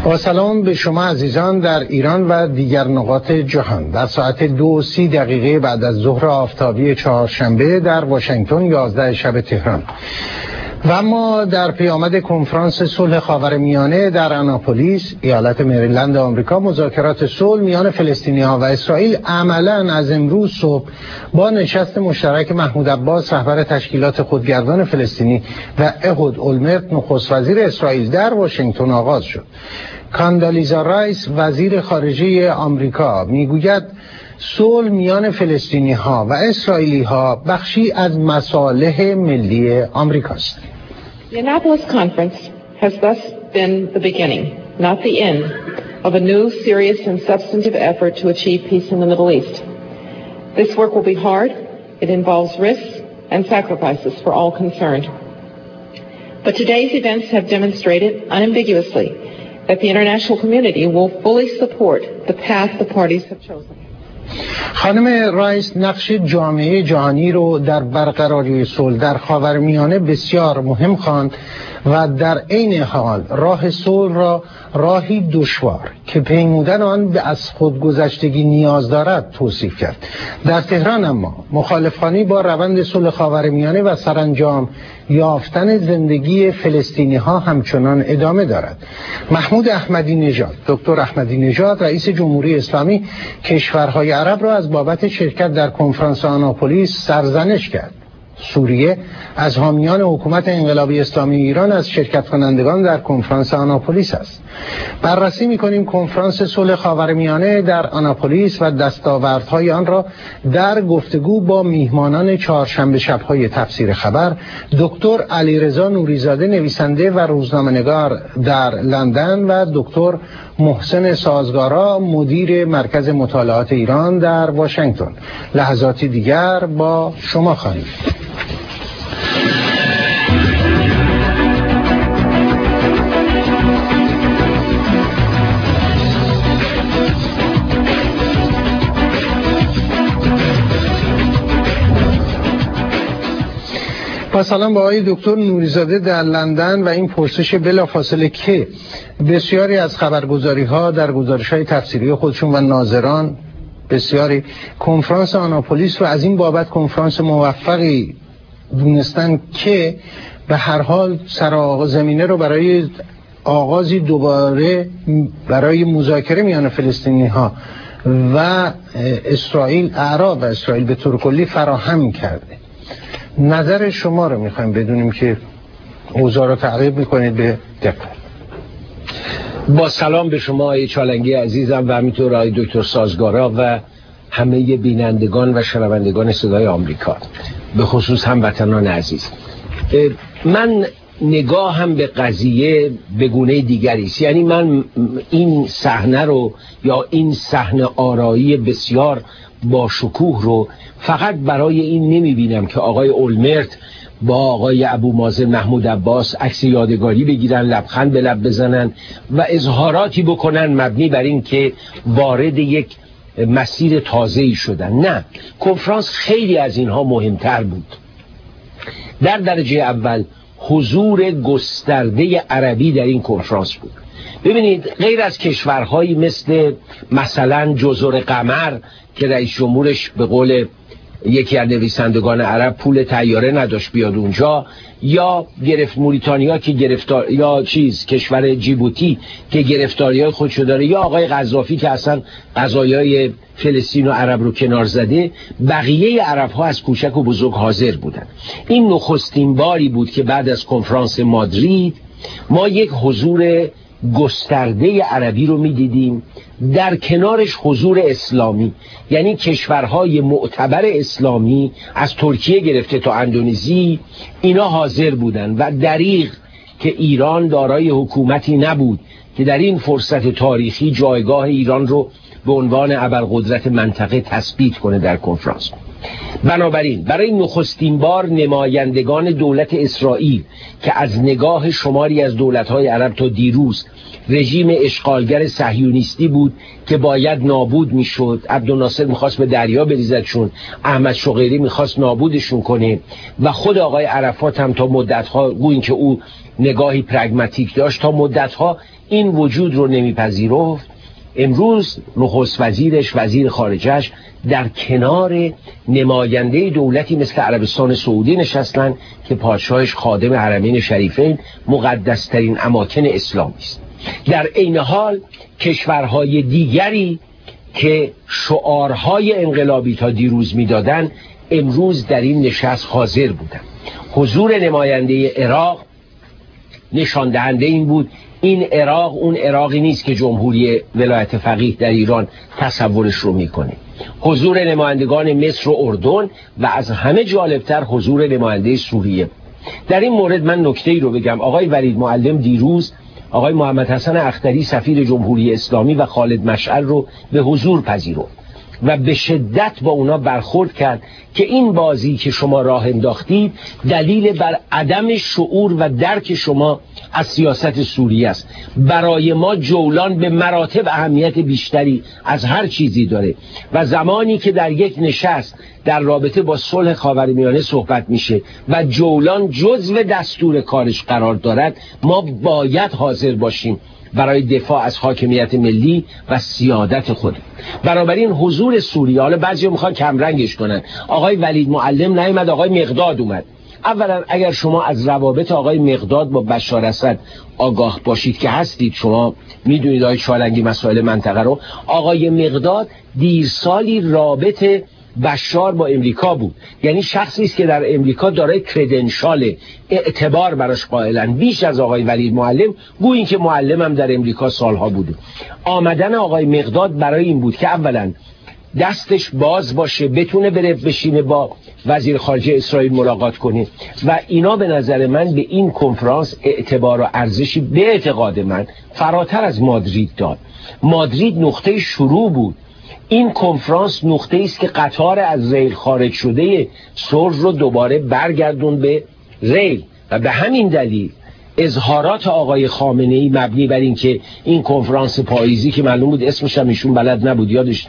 با سلام به شما عزیزان در ایران و دیگر نقاط جهان. در ساعت 2:30 بعد از ظهر آفتابی چهارشنبه در واشنگتن 11 شب تهران. و ما در پیامد کنفرانس صلح خاورمیانه در آناپولیس ایالت مریلند آمریکا مذاکرات صلح میان فلسطینی‌ها و اسرائیل عملاً از امروز صبح با نشست مشترک محمود عباس رهبر تشکیلات خودگردان فلسطینی و اهود اولمرت نخست وزیر اسرائیل در واشنگتن آغاز شد. کاندالیزا رایس وزیر خارجه آمریکا میگوید صلح میان فلسطینی‌ها و اسرائیلی‌ها بخشی از مصالح ملی آمریکاست. The Annapolis Conference has thus been the beginning, not the end, of a new, serious and substantive effort to achieve peace in the Middle East. This work will be hard. It involves risks and sacrifices for all concerned. But today's events have demonstrated unambiguously that the international community will fully support the path the parties have chosen. خانم رایس نقش جامعه جهانی رو در برقراری صلح در خاورمیانه بسیار مهم خواند و در عین حال راه صلح را راهی دشوار که پیمودن آن به از خودگذشتگی نیاز دارد توصیف کرد. در تهران اما مخالفانی با روند صلح خاورمیانه و سرانجام یافتن زندگی فلسطینی ها همچنان ادامه دارد. محمود احمدی نژاد، دکتر احمدی نژاد رئیس جمهوری اسلامی کشورهای عرب را از بابت شرکت در کنفرانس آناپولیس سرزنش کرد. سوریه از حامیان حکومت انقلابی اسلامی ایران از شرکت کنندگان در کنفرانس آناپولیس است. بررسی می‌کنیم کنفرانس صلح خاورمیانه در آناپولیس و دستاوردهای آن را در گفتگو با میهمانان چهارشنبه شب‌های تفسیر خبر، دکتر علیرضا نوریزاده نویسنده و روزنامه‌نگار در لندن و دکتر محسن سازگارا مدیر مرکز مطالعات ایران در واشنگتن. لحظاتی دیگر با شما خواهیم. با سلام با آقای دکتر نوریزاده در لندن و این پرسش بلافاصله که بسیاری از خبرگزاری ها در گزارش های تفسیری خودشون و ناظران بسیاری کنفرانس آناپولیس رو از این بابت کنفرانس موفقی دونستن که به هر حال سر زمینه رو برای آغازی دوباره برای مذاکره میان فلسطینی ها و اسرائیل، اعراب و اسرائیل به طور کلی فراهم کرده. نظر شما رو میخوایم بدونیم که اوضاع رو تعقیب میکنید به دقت. با سلام به شما آقای چالنگی عزیزم و همینطور آقای دکتر سازگارا و همه بینندگان و شنوندگان صدای آمریکا، به خصوص هموطنان عزیز. من نگاهم به قضیه به گونه دیگری است. یعنی من این صحنه رو یا این صحنه آرایی بسیار با شکوه رو فقط برای این نمیبینم که آقای اولمرت با آقای ابو مازن محمود عباس عکس یادگاری بگیرن، لبخند به لب بزنن و اظهاراتی بکنن مبنی بر این که وارد یک مسیر تازه‌ای شدن. نه، کنفرانس خیلی از اینها مهمتر بود. در درجه اول حضور گسترده عربی در این کنفرانس بود. ببینید، غیر از کشورهایی مثلا جزر قمر که رئیس جمهورش به قول یکی از نویسندگان عرب پول طیاره نداشت بیاد اونجا، یا موریتانیا که یا کشور جیبوتی که گرفتاری‌های خودشو داره، یا آقای قذافی که اصلا قضایای فلسطین و عرب رو کنار زده، بقیه عرب‌ها از کوچک و بزرگ حاضر بودن. این نخستین باری بود که بعد از کنفرانس مادرید ما یک حضور گسترده عربی رو می‌دیدیم، در کنارش حضور اسلامی، یعنی کشورهای معتبر اسلامی از ترکیه گرفته تا اندونزی اینا حاضر بودن و دریغ که ایران دارای حکومتی نبود که در این فرصت تاریخی جایگاه ایران رو به عنوان ابرقدرت منطقه تثبیت کنه در کنفرانس. بنابراین برای نخستین بار نمایندگان دولت اسرائیل که از نگاه شماری از دولت‌های عرب تا دیروز رژیم اشغالگر صهیونیستی بود که باید نابود میشد، عبدالناصر میخواست به دریا بریزدشون، احمد شقیری میخواست نابودشون کنه و خود آقای عرفات هم تا مدتها، گویین که او نگاهی پرگماتیک داشت، تا مدتها این وجود رو نمیپذیرفت. امروز نخست وزیرش، وزیر خارجش در کنار نماینده دولتی مثل عربستان سعودی نشستن که پادشاهش خادم حرمین شریفین، مقدسترین اماکن اسلامی است. در عین حال کشورهای دیگری که شعارهای انقلابی تا دیروز میدادن امروز در این نشست حاضر بودند. حضور نماینده عراق نشان دهنده این بود این عراق اون عراقی نیست که جمهوری ولایت فقیه در ایران تصورش رو میکنه. حضور نمایندگان مصر و اردن و از همه جالبتر حضور نماینده سوریه. در این مورد من نکته‌ای رو بگم. آقای ولید معلم دیروز آقای محمد حسن اختری سفیر جمهوری اسلامی و خالد مشعل رو به حضور پذیرفت و به شدت با اونا برخورد کرد که این بازی که شما راه انداختید دلیل بر عدم شعور و درک شما از سیاست سوریه است. برای ما جولان به مراتب اهمیت بیشتری از هر چیزی داره و زمانی که در یک نشست در رابطه با صلح خاورمیانه صحبت میشه و جولان جزو دستور کارش قرار دارد، ما باید حاضر باشیم برای دفاع از حاکمیت ملی و سیادت خود. بنابراین حضور سوریه، حالا بعضی میخوان کمرنگش کنن، آقای ولید معلم نیامد، آقای مقداد اومد. اولا اگر شما از روابط آقای مقداد با بشار اسد آگاه باشید که هستید، شما میدونید آقای چالنگی مسائل منطقه رو، آقای مقداد دیرسالی رابط بشار با امریکا بود، یعنی شخصی است که در امریکا دارای کردنشال اعتبار براش قائلن بیش از آقای ولید معلم، گویین که معلمم در امریکا سالها بوده. آمدن آقای مقداد برای این بود که اولا دستش باز باشه، بتونه بره بشینه با وزیر خارجه اسرائیل ملاقات کنه و اینا به نظر من به این کنفرانس اعتبار و ارزشی به اعتقاد من فراتر از مادرید داد. مادرید نقطه شروع بود، این کنفرانس نقطه است که قطار از ریل خارج شده صلح رو دوباره برگردون به ریل و به همین دلیل اظهارات آقای خامنه‌ای مبنی بر این که این کنفرانس پاییزی که معلوم بود اسمش هم ایشون بلد نبود،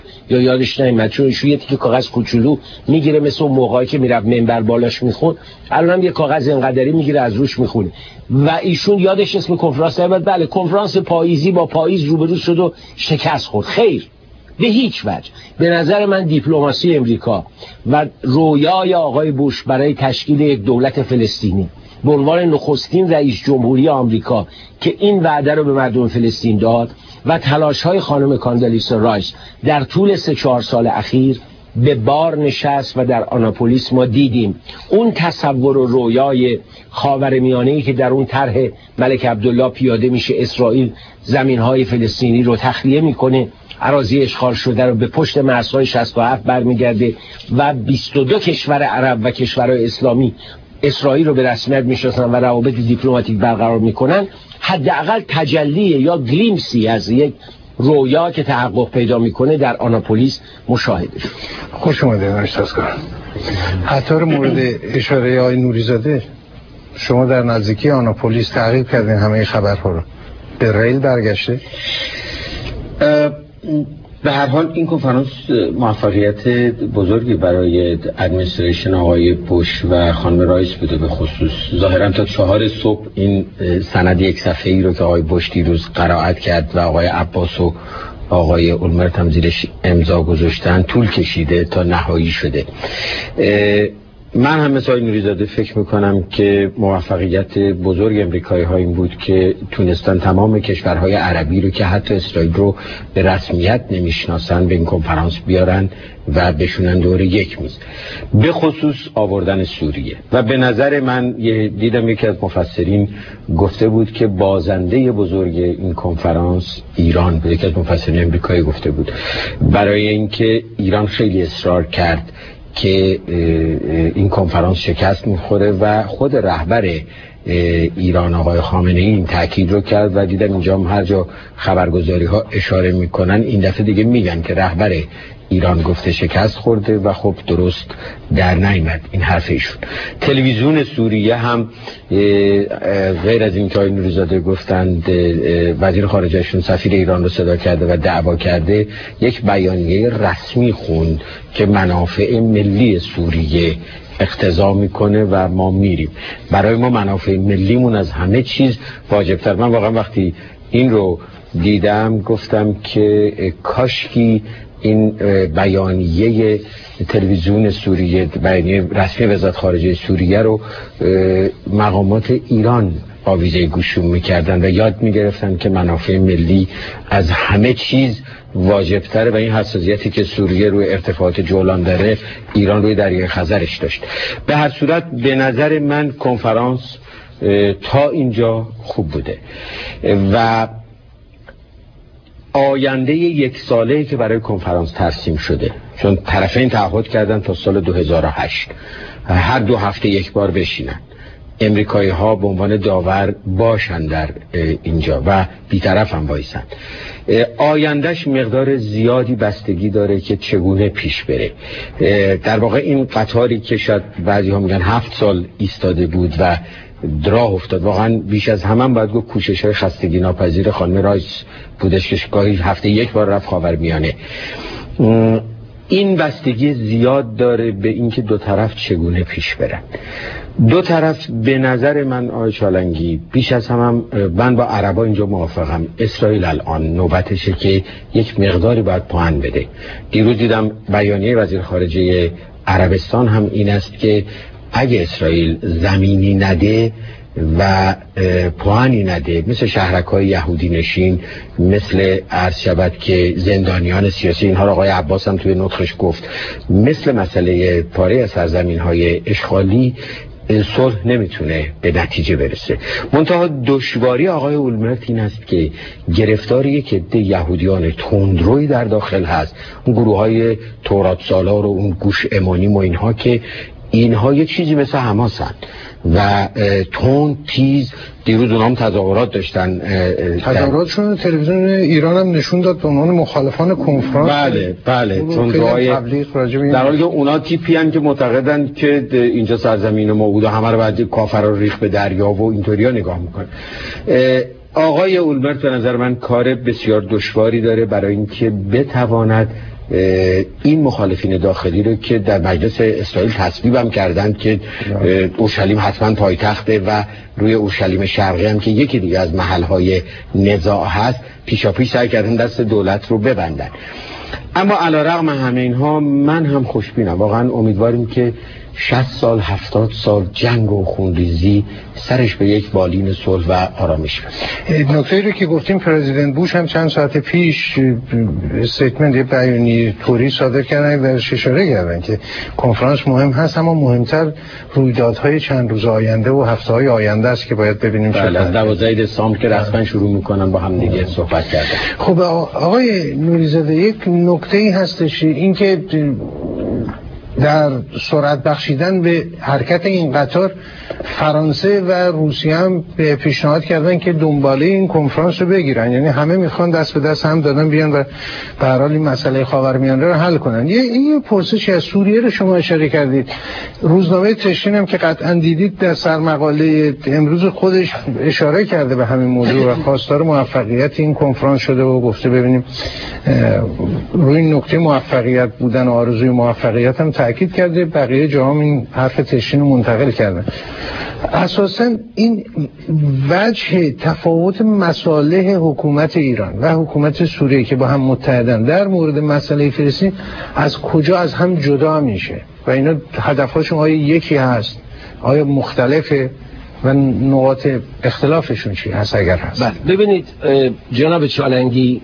یادش نمیاد، چون ایشون یه تیکه کاغذ کوچولو میگیره مثل اون موقعی که میرفت منبر بالاش میخون، الان یه کاغذ اینقدری میگیره از روش میخونه و ایشون یادش اسم کنفرانس نمیاد. بله کنفرانس پاییزی با پاییز روبرو شد و شکست خورد. خیر، به هیچ وجه. به نظر من دیپلماسی امریکا و رویای آقای بوش برای تشکیل یک دولت فلسطینی به عنوان نخستین رئیس جمهوری آمریکا که این وعده رو به مردم فلسطین داد و تلاش‌های خانم کاندالیسا رایس در طول 3-4 سال اخیر به بار نشست و در آناپولیس ما دیدیم اون تصور و رویای خاورمیانه‌ای که در اون طرح ملک عبدالله پیاده میشه، اسرائیل زمین‌های فلسطینی رو تخلیه میکنه، اراضی اشغال شده رو به پشت مرزهای 67 برمیگرده و 22 کشور عرب و کشورهای اسلامی اسرائیل رو به رسمیت میشناسن و روابط دیپلماتیک برقرار میکنن، حداقل تجلی یا گلیمسی از یک رویا که تحقق پیدا میکنه در آناپولیس مشاهده شد. خوش اومدید استاد. قطار مورد اشاره آقای نوریزاده، شما در نزدیکی آناپولیس تعقیب کردین همه خبرها رو، به ریل برگشته؟ به هر حال این کنفرانس موفقیت بزرگی برای ادمنستریشن آقای بوش و خانم رایس بوده. به خصوص ظاهرا تا 4 صبح این سند یک صفحه‌ای رو که آقای بوش دیروز قرائت کرد و آقای عباس و آقای اولمرت هم زیرش امضا گذاشتن طول کشیده تا نهایی شده. من هم مثل آقای نوریزاده فکر میکنم که موفقیت بزرگ امریکایی ها این بود که تونستن تمام کشورهای عربی رو که حتی اسرائیل رو به رسمیت نمیشناسن به این کنفرانس بیارن و بشونن دور یک میز، به خصوص آوردن سوریه. و به نظر من دیدم یکی از مفسرین گفته بود که بازنده بزرگ این کنفرانس ایران بود. یکی از مفسرین امریکایی گفته بود برای اینکه ایران خیلی اصرار کرد که این کنفرانس شکست میخوره و خود رهبر ایران آقای خامنه‌ای این تاکید رو کرد و دیدم اینجا هم هر جا خبرگزاری ها اشاره میکنن این دفعه دیگه میگن که رهبر ایران گفته شکست خورده و خب درست در نیامد این حرف ایشون. تلویزیون سوریه هم غیر از این که آقای نوری‌زاده گفتند وزیر خارجهشون سفیر ایران رو صدا کرده و دعوا کرده، یک بیانیه رسمی خوند که منافع ملی سوریه اقتضا میکنه و ما میریم. برای ما منافع ملیمون از همه چیز واجبتر. من واقعا وقتی این رو دیدم گفتم که کاشکی این بیانیه تلویزیون سوریه، بیانیه رسمی وزارت خارجه سوریه رو مقامات ایران آویزه گوشون میکردن و یاد میگرفتن که منافع ملی از همه چیز واجبتره و این حساسیتی که سوریه روی ارتفاعات جولان داره ایران روی دریای خزرش داشت. به هر صورت به نظر من کنفرانس تا اینجا خوب بوده و آینده یک ساله‌ای که برای کنفرانس ترسیم شده، چون طرفین تعهد کردن تا سال 2008 هر 2 هفته یک بار بشینن، امریکایی ها به عنوان داور باشن در اینجا و بی‌طرف هم بایستن. آیندهش مقدار زیادی بستگی داره که چگونه پیش بره. در واقع این قطاری که شاید بعضی ها میگن 7 سال ایستاده بود و راه افتاد، واقعا بیش از همه باید گفت کوشش‌های خستگی ناپذیر خانم رایس بودش که گاهی هفته یک بار رفت خاورمیانه. این بستگی زیاد داره به اینکه دو طرف چگونه پیش برن. دو طرف به نظر من آقای چالنگی بیش از همه من با عربا اینجا موافقم. اسرائیل الان نوبتشه که یک مقداری باید پوان بده. دیروز دیدم بیانیه وزیر خارجه عربستان هم این است که اگه اسرائیل زمینی نده و پوانی نده، مثل شهرک‌های یهودی نشین، مثل عرض شود که زندانیان سیاسی، اینها را آقای عباس هم توی نطقش گفت، مثل مسئله پاره از سرزمین‌های اشغالی، صلح نمیتونه به نتیجه برسه. منتها دشواری آقای اولمرت این است که گرفتاری که عده یهودیان تندروی در داخل هست، اون گروه‌های تورات سالار و اون گوش امانیم و اینها، که اینها یه چیزی مثل حماسن و تون تیز. دیروز اونها هم تظاهرات داشتن، تظاهراتشون تلویزیون ایران هم نشون داد به عنوان مخالفان کنفرانس. بله چون در حالی که اونا تیپی هن که معتقدن که اینجا سرزمین ما بود و همه رو بعد کافرها ریخت به دریا و اینطوریا نگاه میکنن. آقای اولمرت به نظر من کار بسیار دشواری داره برای اینکه بتواند این مخالفین داخلی رو که در مجلس اسرائیل تصویبم کردن که اورشلیم حتما پایتخته و روی اورشلیم شرقی هم که یکی دیگه از محلهای نزاع هست، پیشاپیش سعی کردن دست دولت رو ببندن. اما علیرغم همه اینها من هم خوشبینم. واقعا امیدواریم که 60 سال 70 سال جنگ و خونریزی سرش به یک بالین صلح و آرامش برسه. نکته رو که گفتیم پرزیدنت بوش هم چند ساعت پیش استیتمنت، یه بیانیه طوری صادر کردن و اشاره کردن که کنفرانس مهم هست، اما مهمتر رویدادهای چند روز آینده و هفته‌های آینده است که باید ببینیم. بله، از 12 دسامبر که رسما شروع میکنن با هم دیگه صحبت کردن. خب آقای نوری‌زاده، یک نکته‌ای هستش، این که در سرعت بخشیدن به حرکت این قطار فرانسه و روسیه هم پیشنهاد کردن که دنباله این کنفرانس رو بگیرن، یعنی همه میخوان دست به دست هم دادن بیان و به هر حال این مسئله خاورمیانه رو حل کنن. یه پرسشی از سوریه رو شما اشاره کردید. روزنامه تشرین هم که قطعا دیدید در سرمقاله امروز خودش اشاره کرده به همین موضوع و خواستار موفقیت این کنفرانس شده و گفته ببینیم روی این نکته موفقیت بودن و آرزوی موفقیت هم تأکید کرده. بقیه جاها این حرف تشرین رو منتقل کردن. اساساً این وجه تفاوت مصالح حکومت ایران و حکومت سوریه که با هم متحدن در مورد مسئله فلسطین از کجا از هم جدا میشه و اینا هدفهاشون آیا یکی هست، آیا مختلفه و نقاط اختلافشون چی هست اگر هست؟ ببینید جناب چالنگی،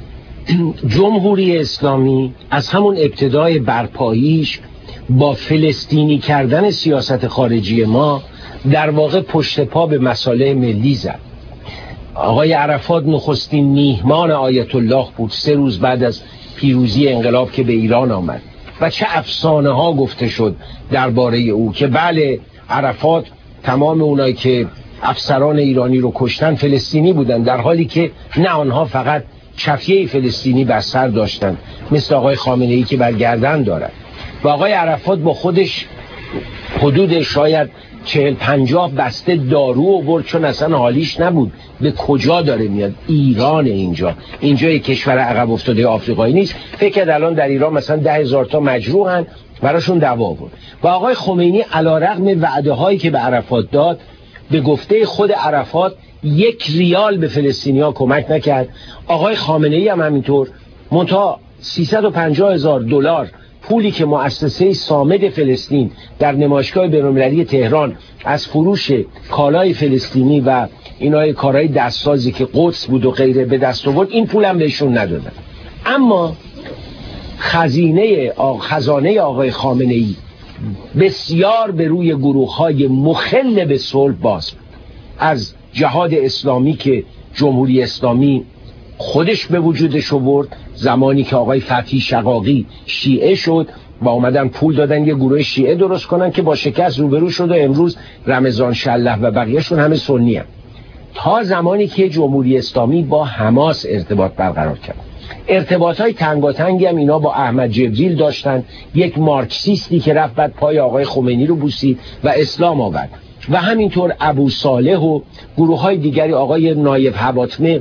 جمهوری اسلامی از همون ابتدای برپاییش با فلسطینی کردن سیاست خارجی ما در واقع پشت پا به مصالح ملی زد. آقای عرفات نخستین میهمان آیت الله بود 3 روز بعد از پیروزی انقلاب که به ایران آمد و چه افسانه ها گفته شد درباره او که بله عرفات تمام اونایی که افسران ایرانی رو کشتن فلسطینی بودن، در حالی که نه، آنها فقط چفیه فلسطینی بر سر داشتن، مثل آقای خامنه‌ای که بر گردن دارد. و آقای عرفات با خودش حدود شاید 40-50 بسته دارو آورد، چون اصلا حالیش نبود. به کجا داره میاد؟ ایران، اینجا یک کشور عقب افتاده آفریقایی نیست. فکر کرد الان در ایران مثلا 10,000 تا مجروحن، براشون دعوا بود. و آقای خمینی علیرغم وعده هایی که به عرفات داد، به گفته خود عرفات 1 ریال به فلسطینیا کمک نکرد. آقای خامنه‌ای هم همینطور. منتها 350,000 دلار پولی که مؤسسه صامد فلسطین در نمایشگاه بین‌المللی تهران از فروش کالای فلسطینی و اینای کارهای دستسازی که قدس بود و غیره به دست آورد، این پول هم بهشون ندادن. اما خزانه آقای خامنه‌ای بسیار به روی گروه‌های مخل به صلح باز، از جهاد اسلامی که جمهوری اسلامی خودش به وجودش آورد زمانی که آقای فتحی شقاقی شیعه شد و اومدن پول دادن یه گروه شیعه درست کنن که با شکست روبرو شد و امروز رمضان شله و بقیهشون همه سنی هم. تا زمانی که جمهوری اسلامی با حماس ارتباط برقرار کرد، ارتباطهای تنگاتنگی هم اینا با احمد جبریل داشتن، یک مارکسیستی که رفت بعد پای آقای خمینی رو بوسید و اسلام آورد، و همینطور ابو صالح و گروه های دیگری. آقای نایب حباطمه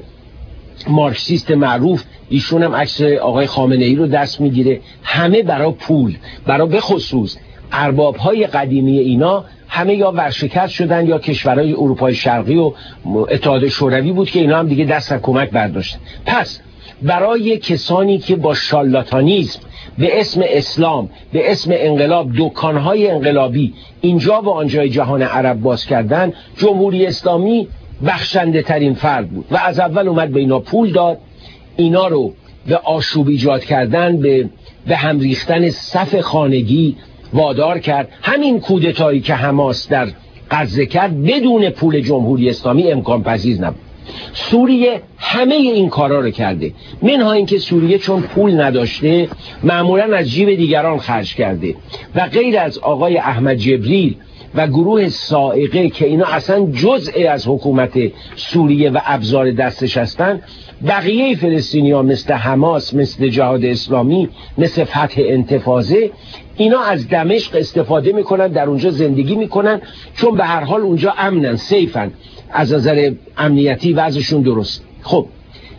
مارکسیست معروف، ایشون هم عکس آقای خامنه‌ای رو دست میگیره. همه برای پول، برای به خصوص ارباب‌های قدیمی اینا همه یا ورشکست شدن یا کشورهای اروپای شرقی و اتحاد شوروی بود که اینا هم دیگه دست از کمک برداشتن. پس برای کسانی که با شارلاتانیسم به اسم اسلام، به اسم انقلاب، دکانهای انقلابی اینجا و آنجای جهان عرب باز کردن، جمهوری اسلامی بخشنده ترین فرد بود و از اول اومد به اینا پول داد، اینا رو به آشوب ایجاد کردن، به هم ریختن صف خانگی وادار کرد. همین کودتایی که حماس در غزه کرد بدون پول جمهوری اسلامی امکان پذیر نبود. سوریه همه این کارا رو کرده، منها اینکه سوریه چون پول نداشته معمولا از جیب دیگران خرج کرده و غیر از آقای احمد جبریل و گروه صاعقه که اینا اصلا جزء از حکومت سوریه و ابزار دستش هستن، بقیه فلسطینی‌ها مثل حماس، مثل جهاد اسلامی، مثل فتح انتفاضه، اینا از دمشق استفاده میکنن، در اونجا زندگی میکنن، چون به هر حال اونجا امنن، سیفن، از نظر امنیتی وضعشون درست. خب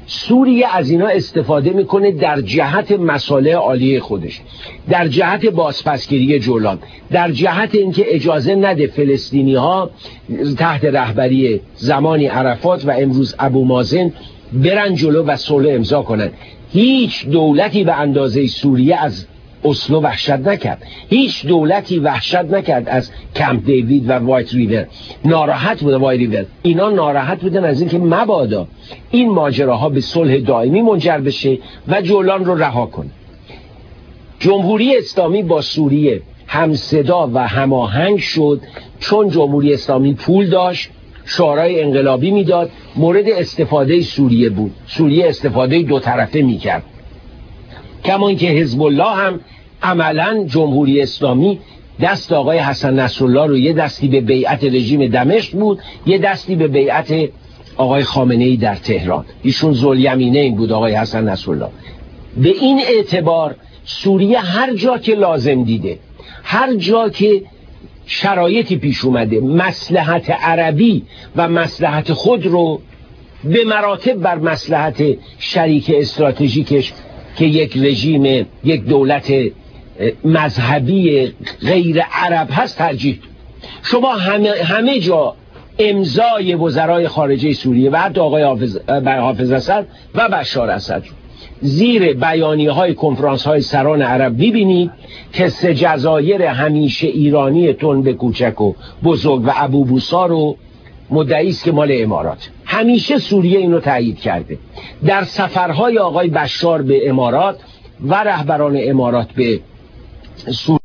سوریه از اینا استفاده میکنه در جهت مصالح عالیه خودش، در جهت بازپسگیری جولان، در جهت اینکه اجازه نده فلسطینی ها تحت رهبری زمانی عرفات و امروز ابو مازن برن جلو و صلح امضا کنن. هیچ دولتی به اندازه سوریه از اسلو وحشت نکرد، هیچ دولتی وحشت نکرد از کمپ دیوید و وایت ریور. ناراحت بوده وایت ریور، اینا ناراحت بودن از اینکه مبادا این ماجراها به صلح دائمی منجر بشه و جولان رو رها کنه. جمهوری اسلامی با سوریه همصدا و هماهنگ شد، چون جمهوری اسلامی پول داشت، شعارهای انقلابی میداد، مورد استفاده سوریه بود. سوریه استفاده دو طرفه میکرد، کما اینکه حزب الله هم عملا جمهوری اسلامی دست آقای حسن نصرالله رو یه دستی به بیعت رژیم دمشق بود، یه دستی به بیعت آقای خامنه‌ای در تهران. ایشون ذوالیمینین بود آقای حسن نصرالله. به این اعتبار سوریه هر جا که لازم دیده، هر جا که شرایطی پیش اومده، مصلحت عربی و مصلحت خود رو به مراتب بر مصلحت شریک استراتژیکش که یک رژیم، یک دولت مذهبی غیر عرب هست ترجیح. شما همه جا امضای وزرای خارجه سوریه و حتی آقای حافظ اسد و بشار اسد زیر بیانیه های کنفرانس های سران عرب ببینید که سه جزایر همیشه ایرانی تند کوچک و بزرگ و ابو بوسا رو مدعی است که مال امارات. همیشه سوریه اینو تایید کرده. در سفرهای آقای بشار به امارات و رهبران امارات به